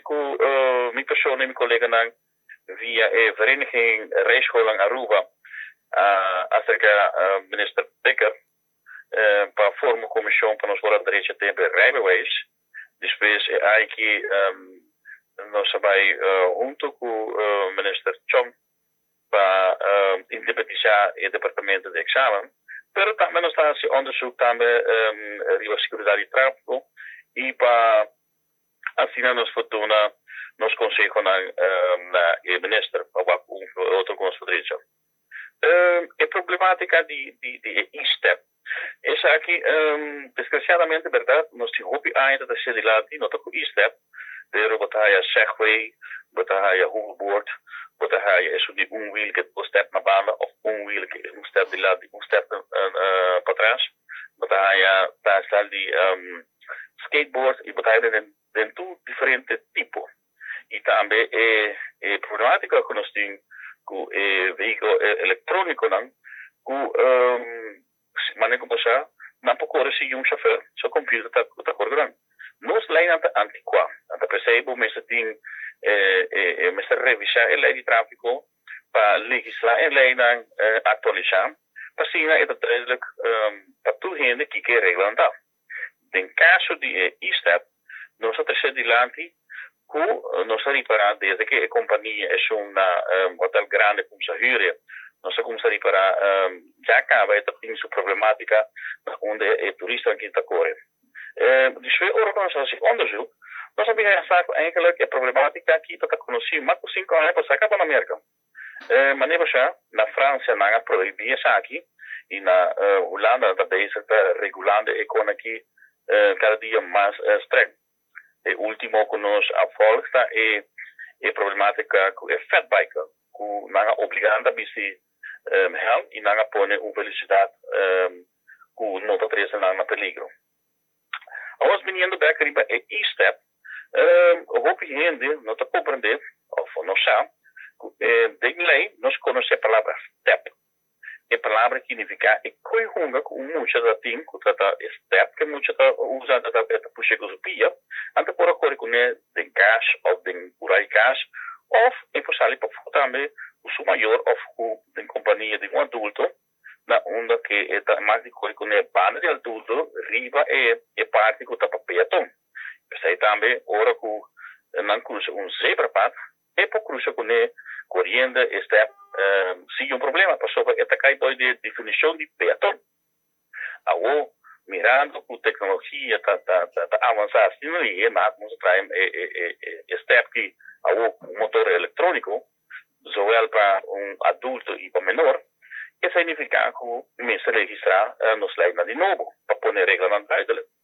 mijn persoon en mijn collega dan via vereniging rijscholen Aruba, als ik minister Dekker, para forma comissão para nós falar direito tempo rijbewijs. Depois aqui nós vai junto com minister Chong para interpretar o departamento de examen. Pero também nós estamos fazendo onderzoek também riba seguridade e tráfico e para assim nós fortuna nos consejo na minister para outro conselho. A problemática de e-step. Essa aqui, desgraciadamente, verdade, nós temos ainda da cidade, não toco e-step, pero batalha Segway, batalha hoverboard, batalha isso de wheel que step na banda, ou wheel que step de lado, step para trás, batalha está de skateboard e batalha de tudo diferente tipo. E também é problemática que nós temos com veículo eletrônico, não, com maneira como já não pode ser chauffeur, só computer está correndo. Nós lei antiqua, anta percebo, mas tem mas revisar a lei de tráfico para legislar a lei não atualizar, para sim é duidelijk para tudo gente que quer regular. Em caso de e-step, nós temos de lante nós reparar desde que a companhia é um hotel grande como se hyre. Nós começamos a reparar, já acaba esta problemática onde é turista aqui está correndo. Dus we organisatie onderzoek, nós sabemos eigenlijk a problemática aqui está conhecida, mas com 5 anos para sacar para a América. Mas nem já na França não há proibir isso aqui e na Holanda está regulando a economia cada dia mais estranho. O último que nós afolga é a problemática com o fat biker, que não é obrigado a vestir helm e não põe uma velocidade que não está trazendo na peligro. Als menino back riba e-step, hoop je gente não está compreender, ou não sabe, de lei nós conhecemos a palavra step. A palavra significa é coisa que muitos da team que trata step que muitos usam para puxar com pia, ante por acordo com de gas ou de curar gas, ou em possibilidade para também o seu maior ou de companhia de adulto. Na onda que é mais de coisa com a banda de adulto, riba é parte que está para peatão. Isso também, ora que não cruza zebra path, é para cruzar com a corrente, step, se problema, para sobre esta caixa de definição de peatão. Agora, mirando com tecnologia está avançada, se não é, mas nós traemos step que o motor eletrônico, zowel para adulto e para menor, significa que o ministro registrar nos leida de novo, para pôr regra na duidelijk.